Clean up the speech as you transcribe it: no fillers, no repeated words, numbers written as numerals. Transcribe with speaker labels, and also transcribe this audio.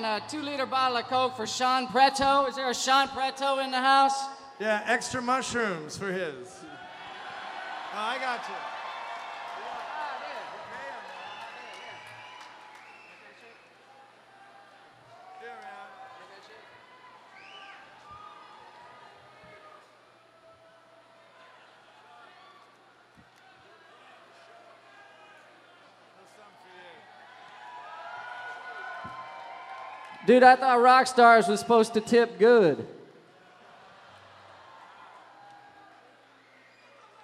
Speaker 1: and a 2-liter bottle of Coke for Sean Preto. Is there a Sean Preto in the house?
Speaker 2: Yeah, extra mushrooms for his. Oh, I got you.
Speaker 1: Dude, I thought rock stars was supposed to tip good.